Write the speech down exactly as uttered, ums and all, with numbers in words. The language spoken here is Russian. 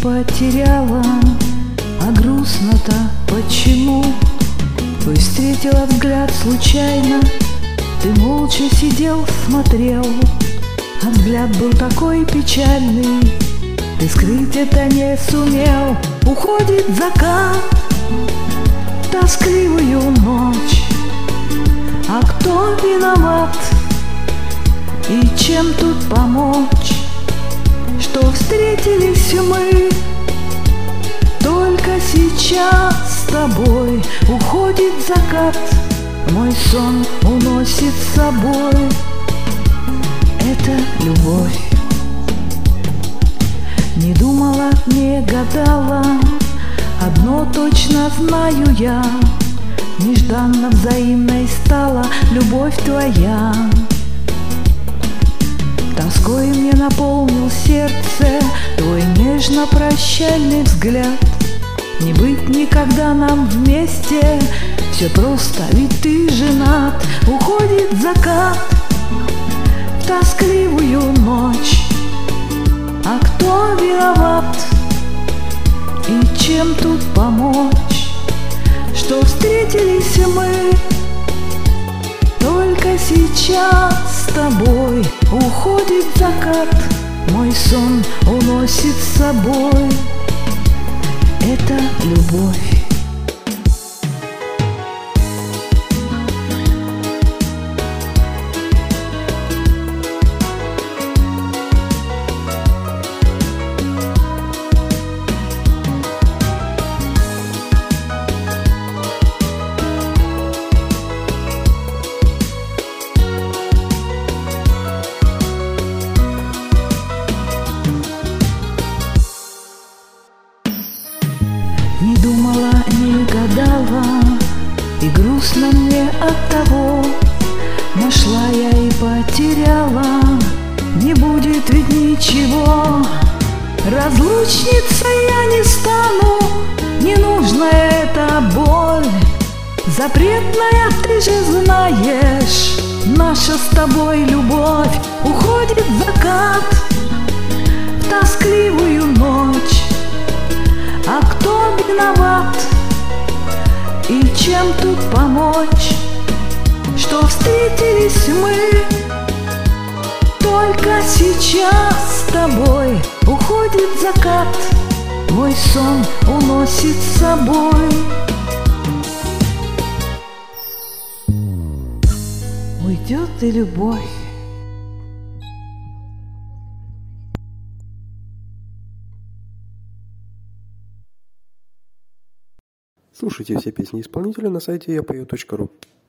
потеряла, а грустно-то почему? Твой встретила взгляд случайно, ты молча сидел, смотрел, а взгляд был такой печальный, ты скрыть это не сумел. Уходит закат, тоскливую ночь, а кто виноват и чем тут помочь? Что встретились мы только сейчас с тобой. Уходит закат, мой сон уносит с собой. Это любовь. Не думала, не гадала, одно точно знаю я: нежданно взаимной стала любовь твоя. Тоской мне наполнил сердце твой нежно-прощальный взгляд. Не быть никогда нам вместе, все просто, ведь ты женат. Уходит закат в тоскливую ночь, а кто виноват и чем тут помочь? Что встретились мы только сейчас с тобой. Уходит закат, мой сон уносит с собой. Это любовь. Не думала, не гадала, и грустно мне от того. Нашла я и потеряла, не будет ведь ничего. Разлучницей я не стану, не нужна эта боль. Запретная, ты же знаешь, наша с тобой любовь. Уходит закат в тоскливую ночь, а кто виноват и чем тут помочь? Что встретились мы только сейчас с тобой. Уходит закат, мой сон уносит с собой. Уйдет и любовь. Слушайте все песни исполнителя на сайте я пою точка ру.